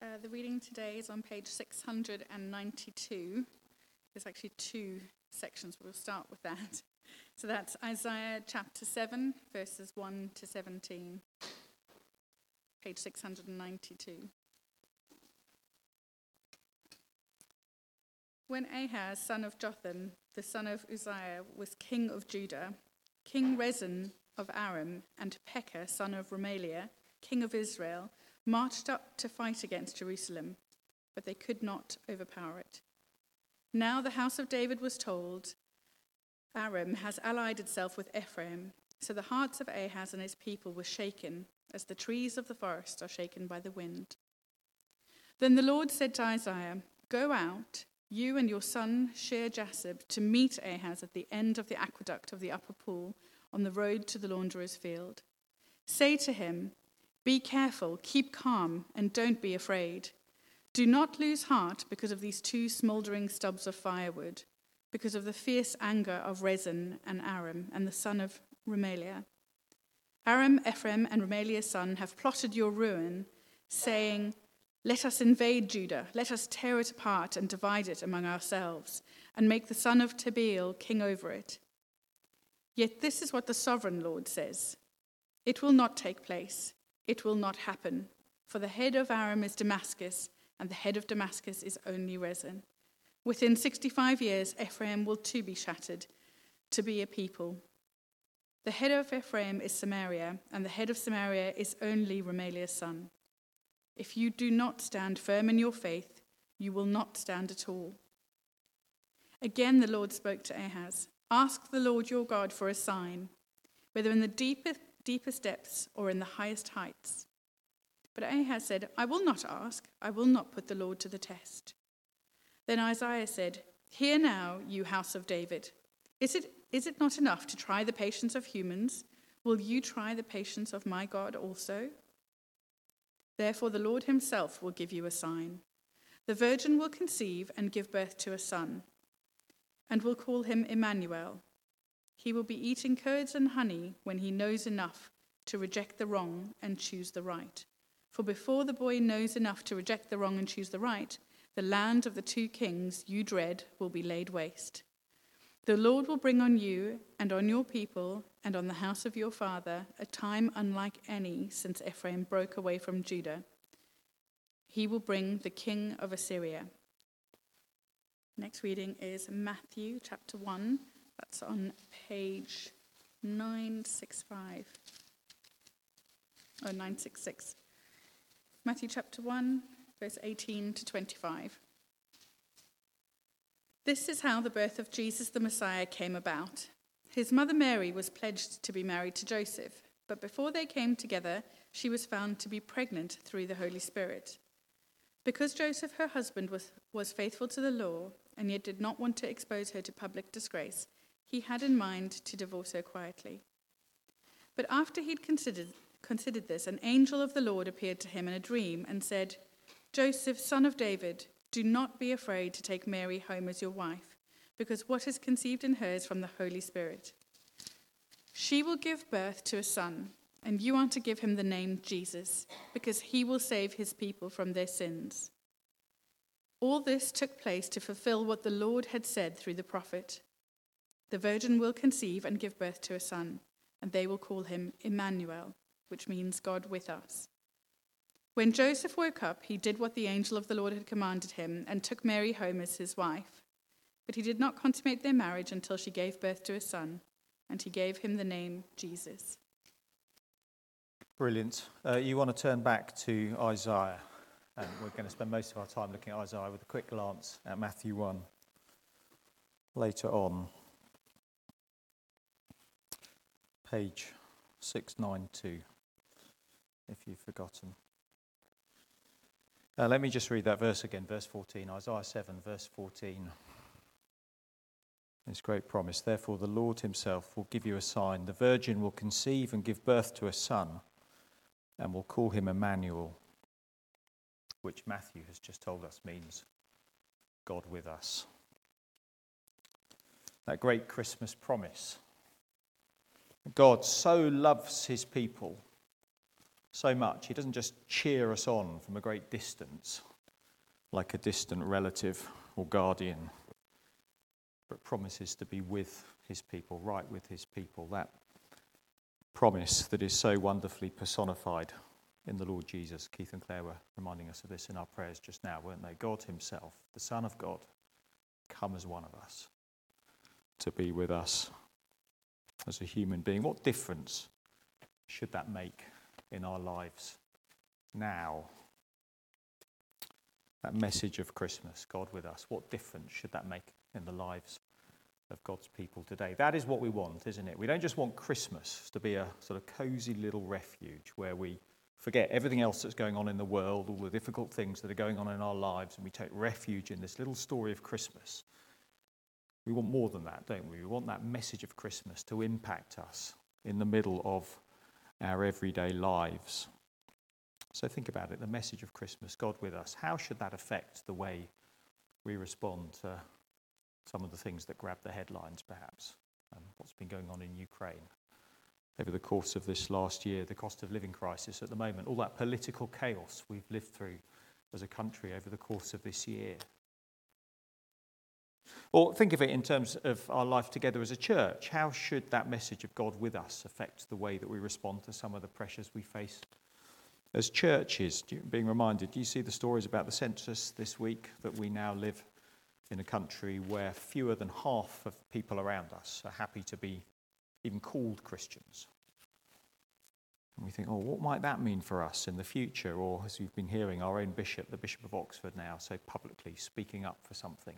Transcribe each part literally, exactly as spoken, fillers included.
Uh, the reading today is on page six hundred ninety-two. There's actually two sections, but we'll start with that. So that's Isaiah chapter seven, verses one to seventeen. Page six hundred ninety-two. When Ahaz, son of Jotham, the son of Uzziah, was king of Judah, King Rezin of Aram and Pekah, son of Remaliah, king of Israel, marched up to fight against Jerusalem, but they could not overpower it. Now the house of David was told, Aram has allied itself with Ephraim, so the hearts of Ahaz and his people were shaken, as the trees of the forest are shaken by the wind. Then the Lord said to Isaiah, "Go out, you and your son Shear-Jashub, to meet Ahaz at the end of the aqueduct of the upper pool on the road to the launderer's field. Say to him, 'Be careful, keep calm, and don't be afraid. Do not lose heart because of these two smouldering stubs of firewood, because of the fierce anger of Rezin and Aram and the son of Remaliah. Aram, Ephraim, and Remaliah's son have plotted your ruin, saying, "Let us invade Judah, let us tear it apart and divide it among ourselves, and make the son of Tabeel king over it." Yet this is what the sovereign Lord says: "It will not take place. It will not happen, for the head of Aram is Damascus, and the head of Damascus is only Rezin. Within sixty-five years, Ephraim will too be shattered, to be a people. The head of Ephraim is Samaria, and the head of Samaria is only Remaliah's son. If you do not stand firm in your faith, you will not stand at all." Again the Lord spoke to Ahaz, "Ask the Lord your God for a sign, whether in the deepest deepest depths or in the highest heights." But Ahaz said, "I will not ask. I will not put the Lord to the test." Then Isaiah said, "Hear now, you house of David. Is it, is it not enough to try the patience of humans? Will you try the patience of my God also? Therefore the Lord himself will give you a sign. The virgin will conceive and give birth to a son, and will call him Emmanuel. He will be eating curds and honey when he knows enough to reject the wrong and choose the right. For before the boy knows enough to reject the wrong and choose the right, the land of the two kings you dread will be laid waste. The Lord will bring on you and on your people and on the house of your father a time unlike any since Ephraim broke away from Judah. He will bring the king of Assyria." Next reading is Matthew chapter one. That's on page nine sixty-five. Oh, nine sixty-six. Matthew chapter one, verse eighteen to twenty-five. This is how the birth of Jesus the Messiah came about. His mother Mary was pledged to be married to Joseph, but before they came together, she was found to be pregnant through the Holy Spirit. Because Joseph, her husband, was, was faithful to the law, and yet did not want to expose her to public disgrace, he had in mind to divorce her quietly. But after he'd considered, considered this, an angel of the Lord appeared to him in a dream and said, "Joseph, son of David, do not be afraid to take Mary home as your wife, because what is conceived in her is from the Holy Spirit. She will give birth to a son, and you are to give him the name Jesus, because he will save his people from their sins." All this took place to fulfill what the Lord had said through the prophet. "The virgin will conceive and give birth to a son, and they will call him Emmanuel," which means God with us. When Joseph woke up, he did what the angel of the Lord had commanded him and took Mary home as his wife. But he did not consummate their marriage until she gave birth to a son, and he gave him the name Jesus. Brilliant. Uh, you want to turn back to Isaiah, and we're going to spend most of our time looking at Isaiah with a quick glance at Matthew one later on. Page six ninety-two, if you've forgotten. Uh, let me just read that verse again, verse fourteen, Isaiah seven, verse fourteen. This great promise: "Therefore the Lord himself will give you a sign. The virgin will conceive and give birth to a son, and will call him Emmanuel," which Matthew has just told us means God with us. That great Christmas promise. God so loves his people so much. He doesn't just cheer us on from a great distance, like a distant relative or guardian, but promises to be with his people, right with his people. That promise that is so wonderfully personified in the Lord Jesus. Keith and Claire were reminding us of this in our prayers just now, weren't they? God himself, the Son of God, come as one of us to be with us as a human being. What difference should that make in our lives now? That message of Christmas, God with us, what difference should that make in the lives of God's people today? That is what we want, isn't it? We don't just want Christmas to be a sort of cosy little refuge where we forget everything else that's going on in the world, all the difficult things that are going on in our lives, and we take refuge in this little story of Christmas. We want more than that, don't we? We want that message of Christmas to impact us in the middle of our everyday lives. So think about it, the message of Christmas, God with us. How should that affect the way we respond to some of the things that grab the headlines, perhaps? Um, what's been going on in Ukraine over the course of this last year, the cost of living crisis at the moment, all that political chaos we've lived through as a country over the course of this year. Or think of it in terms of our life together as a church. How should that message of God with us affect the way that we respond to some of the pressures we face as churches? Being reminded, do you see the stories about the census this week, that we now live in a country where fewer than half of the people around us are happy to be even called Christians? And we think, oh, what might that mean for us in the future? Or, as we've been hearing, our own bishop, the Bishop of Oxford now, so publicly speaking up for something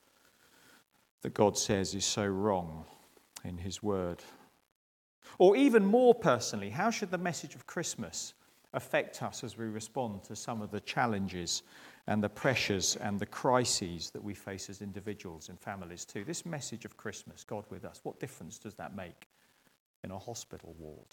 that God says is so wrong in his word. Or even more personally, how should the message of Christmas affect us as we respond to some of the challenges and the pressures and the crises that we face as individuals and families too? This message of Christmas, God with us, what difference does that make in a hospital ward?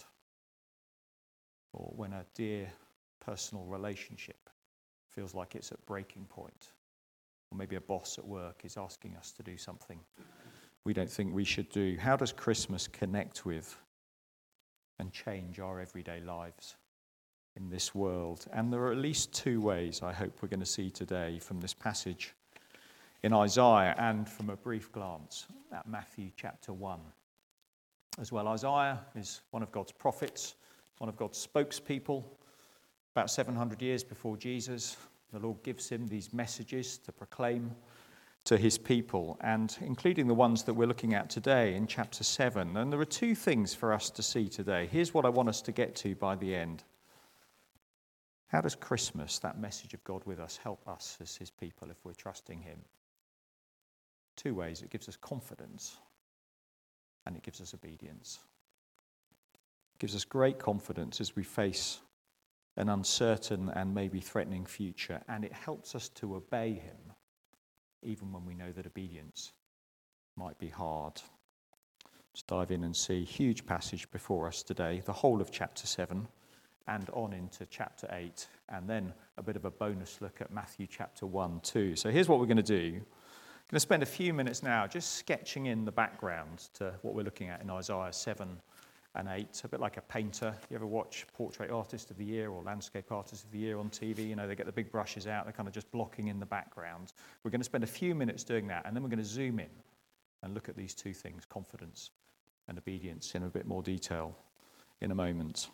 Or when a dear personal relationship feels like it's at breaking point? Or maybe a boss at work is asking us to do something we don't think we should do. How does Christmas connect with and change our everyday lives in this world? And there are at least two ways I hope we're going to see today from this passage in Isaiah and from a brief glance at Matthew chapter one as well. Isaiah is one of God's prophets, one of God's spokespeople. About seven hundred years before Jesus, the Lord gives him these messages to proclaim to his people, and including the ones that we're looking at today in chapter seven. And there are two things for us to see today. Here's what I want us to get to by the end. How does Christmas, that message of God with us, help us as his people if we're trusting him? Two ways. It gives us confidence and it gives us obedience. It gives us great confidence as we face an uncertain and maybe threatening future, and it helps us to obey him even when we know that obedience might be hard. Let's dive in and see. Huge passage before us today, the whole of chapter seven and on into chapter eight, and then a bit of a bonus look at Matthew chapter one too. So here's what we're going to do. I'm going to spend a few minutes now just sketching in the background to what we're looking at in Isaiah seven and eight, a bit like a painter. You ever watch Portrait Artist of the Year or Landscape Artist of the Year on T V? You know, they get the big brushes out, they're kind of just blocking in the background. We're going to spend a few minutes doing that, and then we're going to zoom in and look at these two things, confidence and obedience, in a bit more detail in a moment.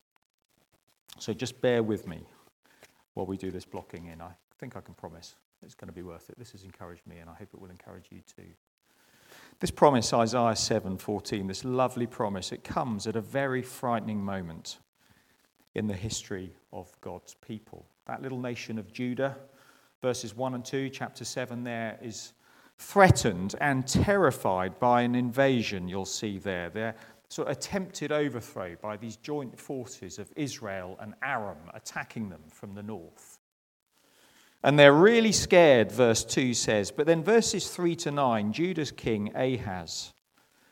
So just bear with me while we do this blocking in. I think I can promise it's going to be worth it. This has encouraged me, and I hope it will encourage you too. This promise, Isaiah seven fourteen, this lovely promise, it comes at a very frightening moment in the history of God's people. That little nation of Judah, verses one and two, chapter seven there, is threatened and terrified by an invasion, you'll see there. They're sort of attempted overthrow by these joint forces of Israel and Aram attacking them from the north. And they're really scared, verse two says. But then verses three to nine, Judah's king Ahaz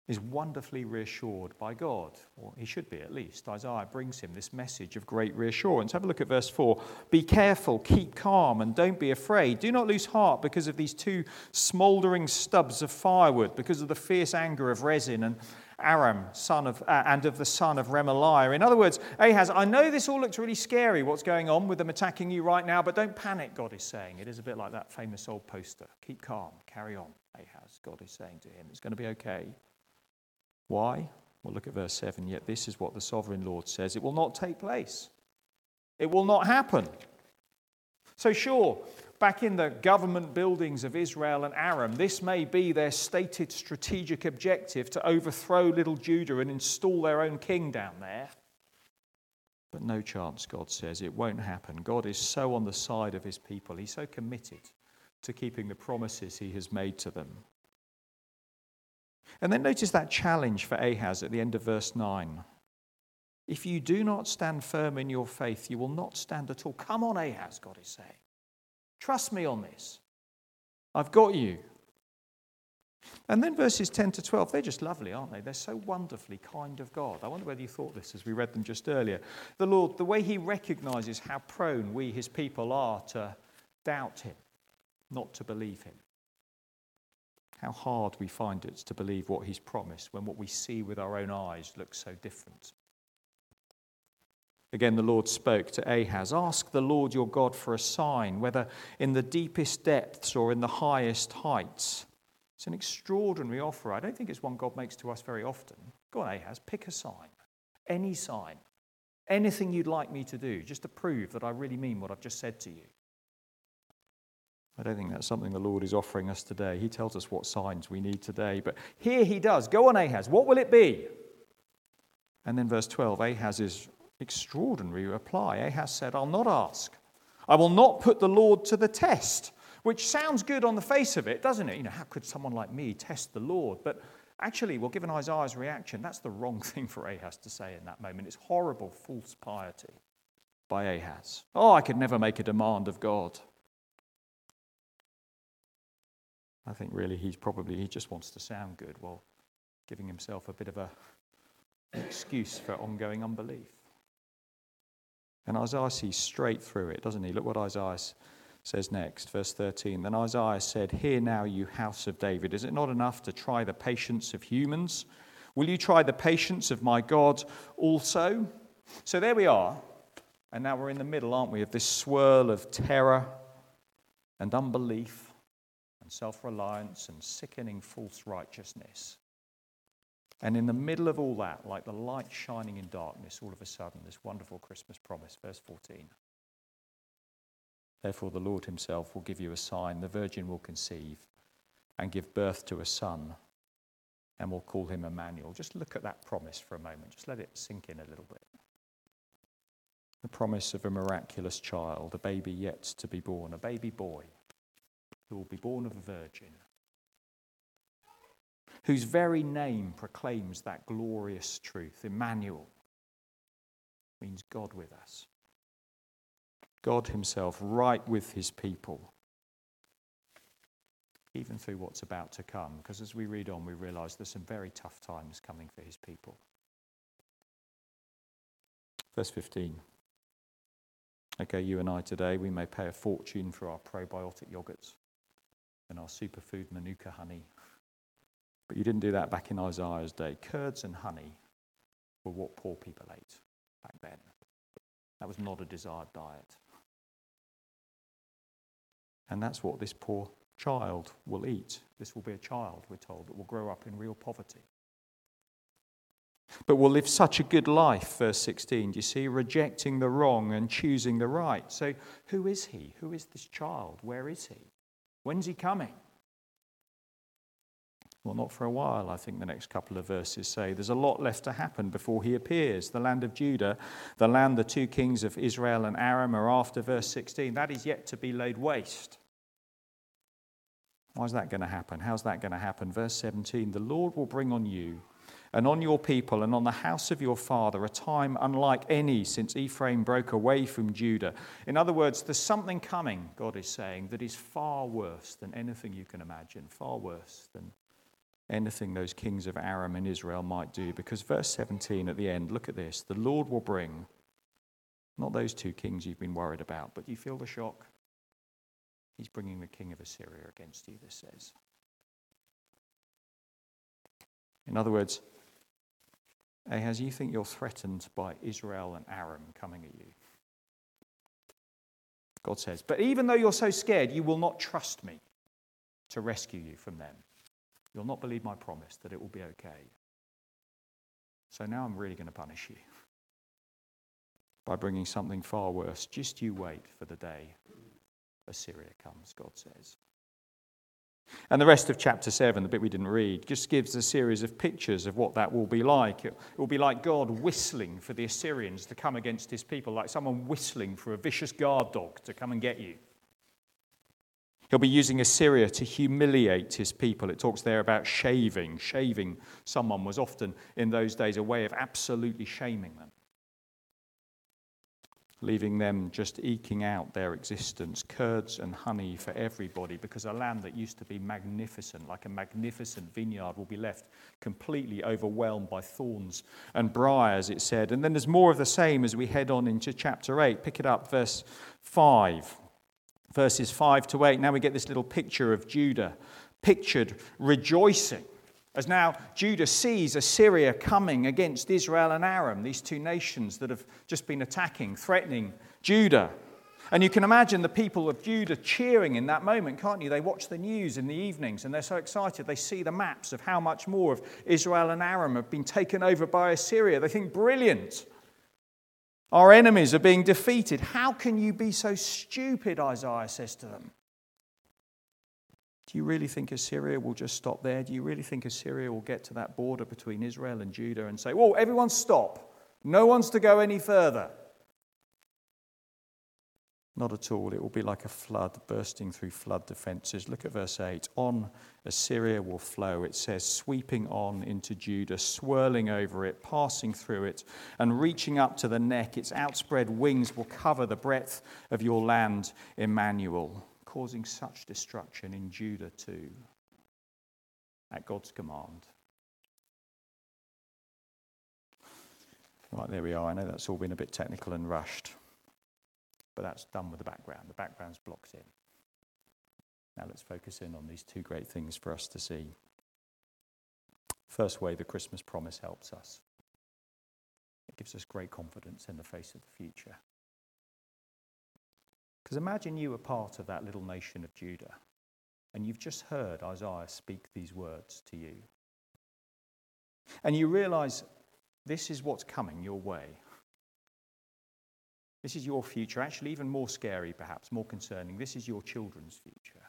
is wonderfully reassured by God, or he should be at least. Isaiah brings him this message of great reassurance. Have a look at verse four. Be careful, keep calm, and don't be afraid. Do not lose heart because of these two smouldering stubs of firewood, because of the fierce anger of Rezin and Aram, son of, uh, and of the son of Remaliah. In other words, Ahaz, I know this all looks really scary, what's going on with them attacking you right now, but don't panic, God is saying. It is a bit like that famous old poster. Keep calm, carry on, Ahaz, God is saying to him. It's going to be okay. Why? Well, look at verse seven. Yet this is what the sovereign Lord says. It will not take place. It will not happen. So sure, back in the government buildings of Israel and Aram, this may be their stated strategic objective to overthrow little Judah and install their own king down there. But no chance, God says. It won't happen. God is so on the side of his people. He's so committed to keeping the promises he has made to them. And then notice that challenge for Ahaz at the end of verse nine. If you do not stand firm in your faith, you will not stand at all. Come on, Ahaz, God is saying. Trust me on this. I've got you. And then verses ten to twelve, they're just lovely, aren't they? They're so wonderfully kind of God. I wonder whether you thought this as we read them just earlier. The Lord, the way he recognizes how prone we, his people, are to doubt him, not to believe him. How hard we find it to believe what he's promised when what we see with our own eyes looks so different. Again, the Lord spoke to Ahaz, ask the Lord your God for a sign, whether in the deepest depths or in the highest heights. It's an extraordinary offer. I don't think it's one God makes to us very often. Go on, Ahaz, pick a sign, any sign, anything you'd like me to do, just to prove that I really mean what I've just said to you. I don't think that's something the Lord is offering us today. He tells us what signs we need today. But here he does. Go on, Ahaz. What will it be? And then verse twelve, Ahaz's extraordinary reply. Ahaz said, I'll not ask. I will not put the Lord to the test. Which sounds good on the face of it, doesn't it? You know, how could someone like me test the Lord? But actually, well, given Isaiah's reaction, that's the wrong thing for Ahaz to say in that moment. It's horrible false piety by Ahaz. Oh, I could never make a demand of God. I think really he's probably, he just wants to sound good while giving himself a bit of a, an excuse for ongoing unbelief. And Isaiah sees straight through it, doesn't he? Look what Isaiah says next, verse thirteen. Then Isaiah said, hear now, you house of David, is it not enough to try the patience of humans? Will you try the patience of my God also? So there we are. And now we're in the middle, aren't we, of this swirl of terror and unbelief, self-reliance and sickening false righteousness. And in the middle of all that, like the light shining in darkness, all of a sudden, this wonderful Christmas promise, verse fourteen. Therefore the Lord himself will give you a sign. The virgin will conceive and give birth to a son, and we'll call him Emmanuel. Just look at that promise for a moment. Just let it sink in a little bit. The promise of a miraculous child, a baby yet to be born, a baby boy, who will be born of a virgin, whose very name proclaims that glorious truth. Emmanuel means God with us. God himself right with his people, even through what's about to come. Because as we read on, we realise there's some very tough times coming for his people. Verse fifteen. Okay, you and I today, we may pay a fortune for our probiotic yogurts and our superfood Manuka honey. But you didn't do that back in Isaiah's day. Curds and honey were what poor people ate back then. That was not a desired diet. And that's what this poor child will eat. This will be a child, we're told, that will grow up in real poverty. But will live such a good life, verse sixteen, do you see, rejecting the wrong and choosing the right. So who is he? Who is this child? Where is he? When's he coming? Well, not for a while, I think the next couple of verses say. There's a lot left to happen before he appears. The land of Judah, the land the two kings of Israel and Aram are after, verse sixteen, that is yet to be laid waste. Why is that going to happen? How's that going to happen? Verse seventeen, the Lord will bring on you and on your people and on the house of your father a time unlike any since Ephraim broke away from Judah. In other words, there's something coming, God is saying, that is far worse than anything you can imagine, far worse than anything those kings of Aram and Israel might do. Because verse seventeen at the end, look at this. The Lord will bring, not those two kings you've been worried about, but do you feel the shock? He's bringing the king of Assyria against you, this says. In other words, Ahaz, you think you're threatened by Israel and Aram coming at you. God says, but even though you're so scared, you will not trust me to rescue you from them. You'll not believe my promise that it will be okay. So now I'm really going to punish you by bringing something far worse. Just you wait for the day Assyria comes, God says. And the rest of chapter seven, the bit we didn't read, just gives a series of pictures of what that will be like. It will be like God whistling for the Assyrians to come against his people, like someone whistling for a vicious guard dog to come and get you. He'll be using Assyria to humiliate his people. It talks there about shaving. Shaving someone was often, in those days, a way of absolutely shaming them, leaving them just eking out their existence, curds and honey for everybody, because a land that used to be magnificent, like a magnificent vineyard, will be left completely overwhelmed by thorns and briars, it said. And then there's more of the same as we head on into chapter eight. Pick it up, verse five. Verses five to eight. Now we get this little picture of Judah, pictured rejoicing, as now Judah sees Assyria coming against Israel and Aram, these two nations that have just been attacking, threatening Judah. And you can imagine the people of Judah cheering in that moment, can't you? They watch the news in the evenings and they're so excited. They see the maps of how much more of Israel and Aram have been taken over by Assyria. They think, brilliant. Our enemies are being defeated. How can you be so stupid, Isaiah says to them. Do you really think Assyria will just stop there? Do you really think Assyria will get to that border between Israel and Judah and say, whoa, everyone stop. No one's to go any further? Not at all. It will be like a flood bursting through flood defences. Look at verse eight. On Assyria will flow, it says, sweeping on into Judah, swirling over it, passing through it, and reaching up to the neck. Its outspread wings will cover the breadth of your land, Emmanuel, causing such destruction in Judah too, at God's command. Right, there we are. I know that's all been a bit technical and rushed. But that's done with the background. The background's blocked in. Now let's focus in on these two great things for us to see. First way the Christmas promise helps us. It gives us great confidence in the face of the future. Because imagine you were part of that little nation of Judah, and you've just heard Isaiah speak these words to you. And you realise this is what's coming your way. This is your future, actually even more scary perhaps, more concerning. This is your children's future.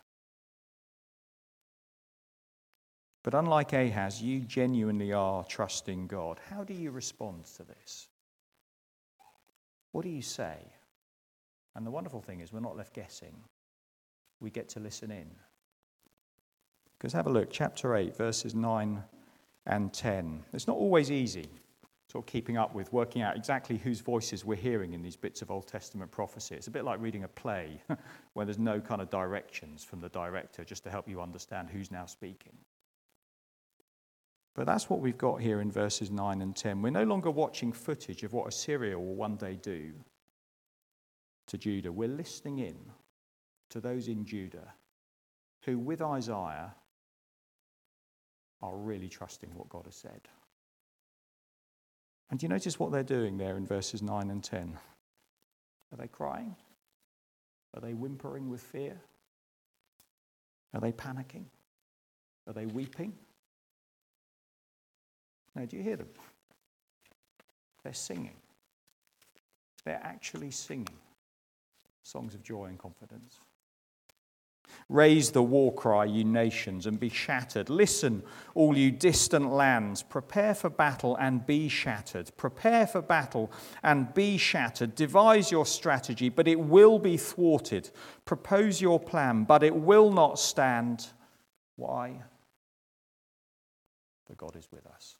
But unlike Ahaz, you genuinely are trusting God. How do you respond to this? What do you say? And the wonderful thing is we're not left guessing. We get to listen in. Because have a look, chapter eight, verses nine and ten. It's not always easy. Sort of keeping up with, working out exactly whose voices we're hearing in these bits of Old Testament prophecy. It's a bit like reading a play where there's no kind of directions from the director just to help you understand who's now speaking. But that's what we've got here in verses nine and ten. We're no longer watching footage of what Assyria will one day do to Judah. We're listening in to those in Judah who, with Isaiah, are really trusting what God has said. And do you notice what they're doing there in verses nine and ten? Are they crying? Are they whimpering with fear? Are they panicking? Are they weeping? No, do you hear them? They're singing. They're actually singing songs of joy and confidence. Raise the war cry, you nations, and be shattered. Listen, all you distant lands. Prepare for battle and be shattered. Prepare for battle and be shattered. Devise your strategy, but it will be thwarted. Propose your plan, but it will not stand. Why? For God is with us.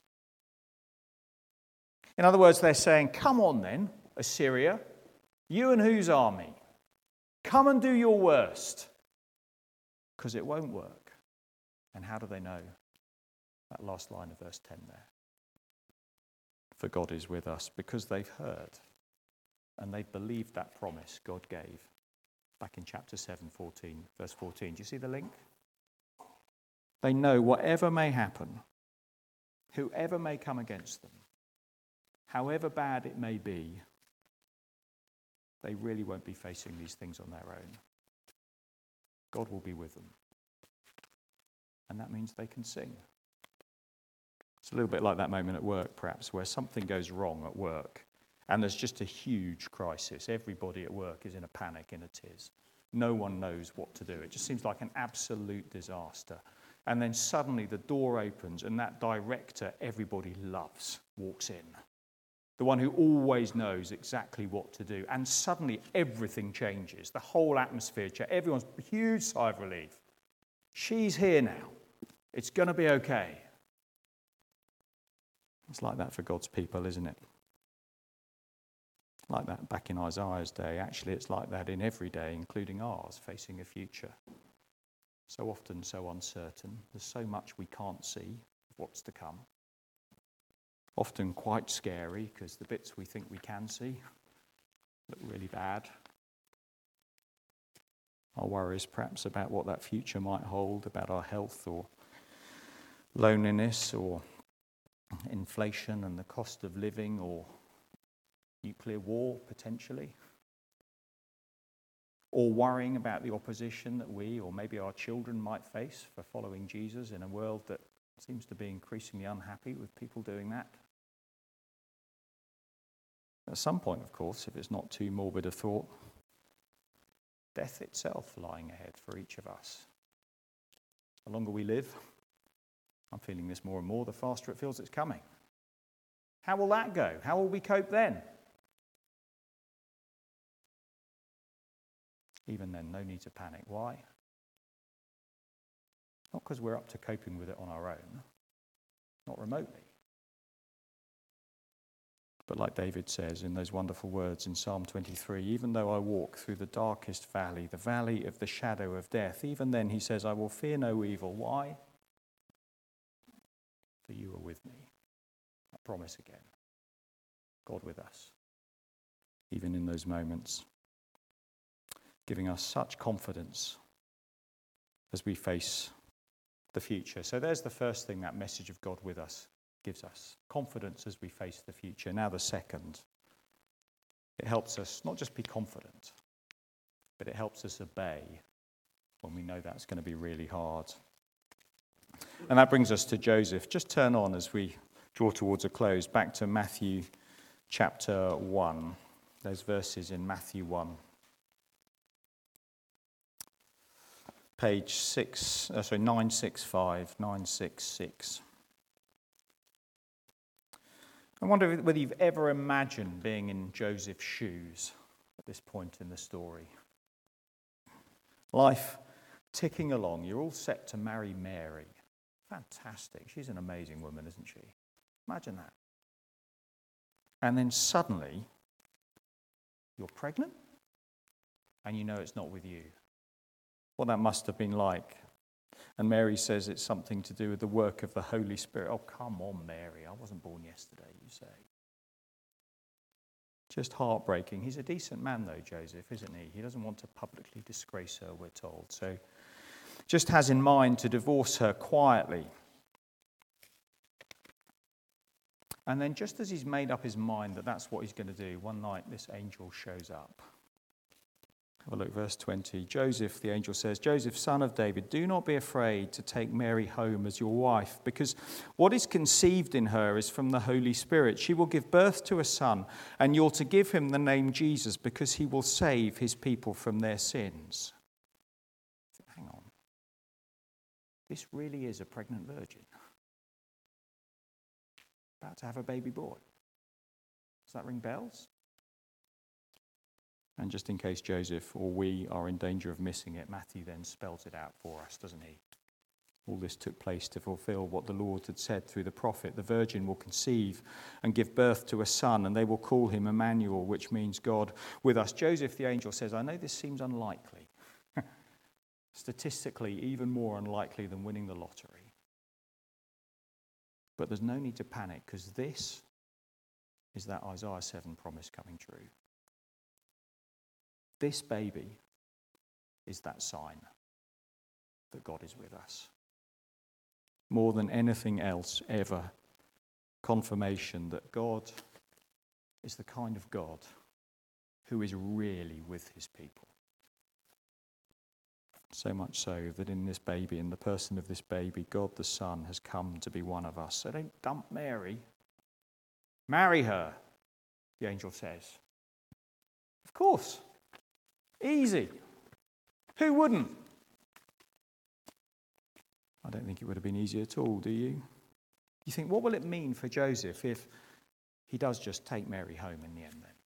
In other words, they're saying, come on then, Assyria, you and whose army? Come and do your worst. Because it won't work. And how do they know? That last line of verse ten there. For God is with us, because they've heard and they've believed that promise God gave back in chapter seven, fourteen, verse fourteen. Do you see the link? They know whatever may happen, whoever may come against them, however bad it may be, they really won't be facing these things on their own. God will be with them. And that means they can sing. It's a little bit like that moment at work, perhaps, where something goes wrong at work and there's just a huge crisis. Everybody at work is in a panic, in a tiz. No one knows what to do. It just seems like an absolute disaster. And then suddenly the door opens and that director everybody loves walks in. The one who always knows exactly what to do. And suddenly everything changes. The whole atmosphere changes. Everyone's a huge sigh of relief. She's here now. It's going to be okay. It's like that for God's people, isn't it? Like that back in Isaiah's day. Actually, it's like that in every day, including ours, facing a future. So often so uncertain. There's so much we can't see of what's to come. Often quite scary, because the bits we think we can see look really bad. Our worries perhaps about what that future might hold, about our health or loneliness or inflation and the cost of living or nuclear war potentially. Or worrying about the opposition that we or maybe our children might face for following Jesus in a world that seems to be increasingly unhappy with people doing that. At some point, of course, if it's not too morbid a thought, death itself lying ahead for each of us. The longer we live, I'm feeling this more and more, the faster it feels it's coming. How will that go? How will we cope then? Even then, no need to panic. Why? Not because we're up to coping with it on our own, not remotely. But like David says in those wonderful words in Psalm twenty-three, even though I walk through the darkest valley, the valley of the shadow of death, even then he says, I will fear no evil. Why? For you are with me. I promise again. God with us, even in those moments, giving us such confidence as we face the future. So there's the first thing that message of God with us gives us, confidence as we face the future. Now the second, it helps us not just be confident, but it helps us obey when we know that's going to be really hard. And that brings us to Joseph. Just turn on as we draw towards a close, back to Matthew chapter one. Those verses in Matthew one. Page six, uh, sorry, nine sixty-five, nine sixty-six. I wonder whether you've ever imagined being in Joseph's shoes at this point in the story. Life ticking along. You're all set to marry Mary. Fantastic. She's an amazing woman, isn't she? Imagine that. And then suddenly, you're pregnant, and you know it's not with you. What that must have been like. And Mary says it's something to do with the work of the Holy Spirit. Oh, come on, Mary. I wasn't born yesterday, you say. Just heartbreaking. He's a decent man, though, Joseph, isn't he? He doesn't want to publicly disgrace her, we're told. So just has in mind to divorce her quietly. And then just as he's made up his mind that that's what he's going to do, one night this angel shows up. Have a look, verse twenty. Joseph, the angel says, Joseph, son of David, do not be afraid to take Mary home as your wife, because what is conceived in her is from the Holy Spirit. She will give birth to a son, and you're to give him the name Jesus, because he will save his people from their sins. Hang on. This really is a pregnant virgin. About to have a baby boy. Does that ring bells? And just in case Joseph or we are in danger of missing it, Matthew then spells it out for us, doesn't he? All this took place to fulfill what the Lord had said through the prophet. The virgin will conceive and give birth to a son, and they will call him Emmanuel, which means God with us. Joseph, the angel, says, I know this seems unlikely. Statistically, even more unlikely than winning the lottery. But there's no need to panic, because this is that Isaiah seven promise coming true. This baby is that sign that God is with us. More than anything else ever, confirmation that God is the kind of God who is really with his people. So much so that in this baby, in the person of this baby, God the Son has come to be one of us. So don't dump Mary. Marry her, the angel says. Of course. Easy. Who wouldn't? I don't think it would have been easy at all, do you? You think, what will it mean for Joseph if he does just take Mary home in the end then?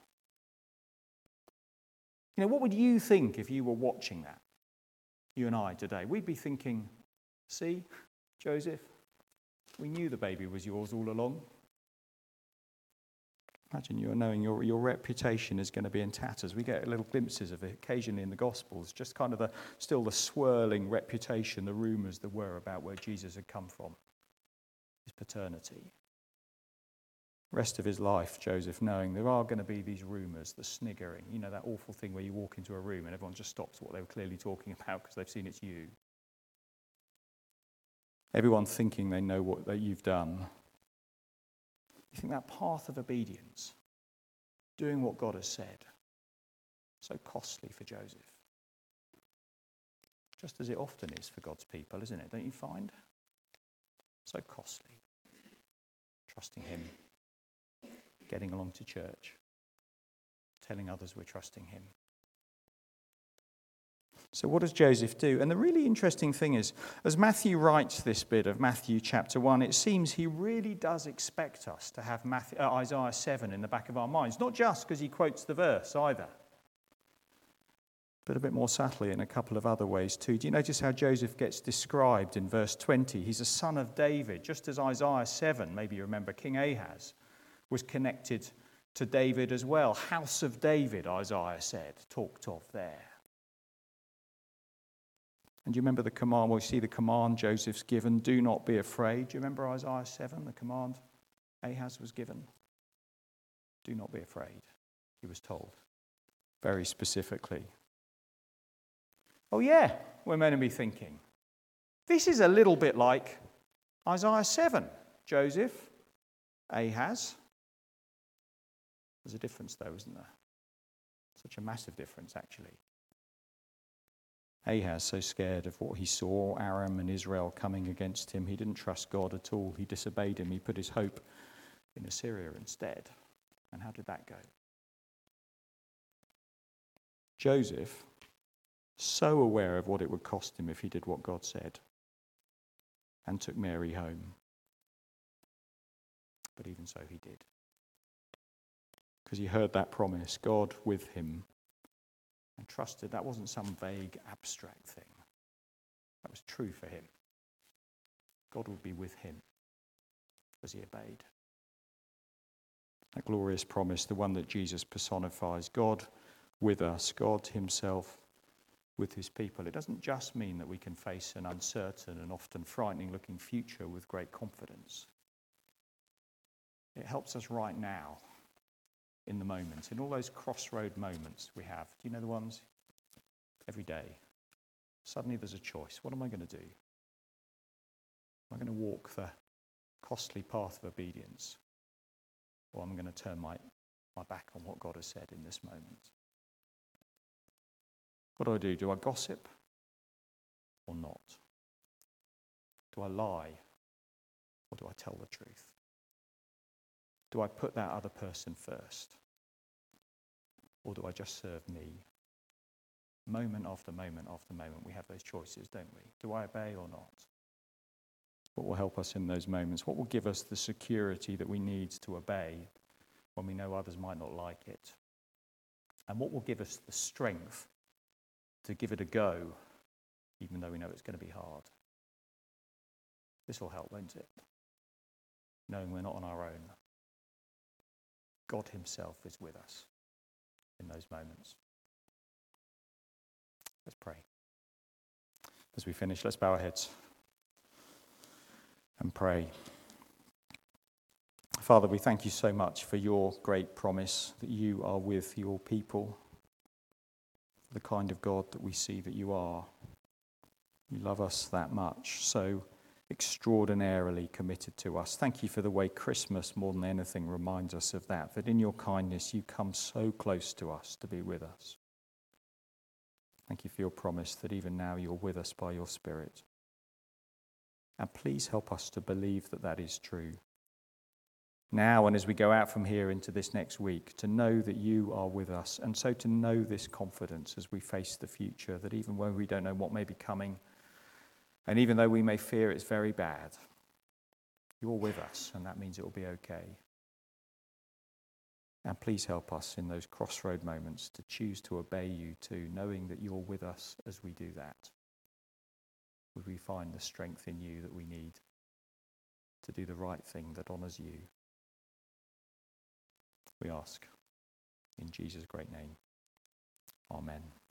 You know, what would you think if you were watching that? You and I today. We'd be thinking, see, Joseph, we knew the baby was yours all along. Imagine you knowing your, your reputation is going to be in tatters. We get little glimpses of it occasionally in the Gospels, just kind of the still the swirling reputation, the rumours there were about where Jesus had come from, his paternity. Rest of his life, Joseph, knowing there are going to be these rumours, the sniggering, you know, that awful thing where you walk into a room and everyone just stops what they were clearly talking about because they've seen it's you. Everyone thinking they know what that you've done. You think that path of obedience, doing what God has said, so costly for Joseph. Just as it often is for God's people, isn't it? Don't you find? So costly. Trusting him. Getting along to church, telling others we're trusting him. So what does Joseph do? And the really interesting thing is, as Matthew writes this bit of Matthew chapter one, it seems he really does expect us to have Matthew, uh, Isaiah seven in the back of our minds, not just because he quotes the verse either, but a bit more subtly in a couple of other ways too. Do you notice how Joseph gets described in verse twenty? He's a son of David, just as Isaiah seven, maybe you remember King Ahaz, was connected to David as well. House of David, Isaiah said, talked of there. And do you remember the command? Well, you see the command Joseph's given, do not be afraid. Do you remember Isaiah seven, the command Ahaz was given? Do not be afraid, he was told, very specifically. Oh yeah, we're meant to be thinking. This is a little bit like Isaiah seven. Joseph, Ahaz. There's a difference though, isn't there? Such a massive difference, actually. Ahaz, so scared of what he saw, Aram and Israel coming against him, he didn't trust God at all. He disobeyed him. He put his hope in Assyria instead. And how did that go? Joseph, so aware of what it would cost him if he did what God said, and took Mary home. But even so, he did. Because he heard that promise, God with him, and trusted that wasn't some vague, abstract thing. That was true for him. God would be with him as he obeyed. That glorious promise, the one that Jesus personifies, God with us, God himself with his people. It doesn't just mean that we can face an uncertain and often frightening-looking future with great confidence. It helps us right now, in the moment, in all those crossroad moments we have. Do you know the ones? Every day. Suddenly there's a choice. What am I going to do? Am I going to walk the costly path of obedience? Or am I going to turn my, my back on what God has said in this moment? What do I do? Do I gossip or not? Do I lie or do I tell the truth? Do I put that other person first? Or do I just serve me? Moment after moment after moment, we have those choices, don't we? Do I obey or not? What will help us in those moments? What will give us the security that we need to obey when we know others might not like it? And what will give us the strength to give it a go, even though we know it's going to be hard? This will help, won't it? Knowing we're not on our own. God himself is with us in those moments. Let's pray. As we finish, let's bow our heads and pray. Father, we thank you so much for your great promise that you are with your people, the kind of God that we see that you are. You love us that much, so extraordinarily committed to us. Thank you for the way Christmas, more than anything, reminds us of that, that in your kindness you come so close to us to be with us. Thank you for your promise that even now you're with us by your Spirit. And please help us to believe that that is true. Now, and as we go out from here into this next week, to know that you are with us, and so to know this confidence as we face the future, that even when we don't know what may be coming, and even though we may fear it's very bad, you're with us, and that means it will be okay. And please help us in those crossroad moments to choose to obey you too, knowing that you're with us as we do that. Would we find the strength in you that we need to do the right thing that honours you? We ask in Jesus' great name. Amen.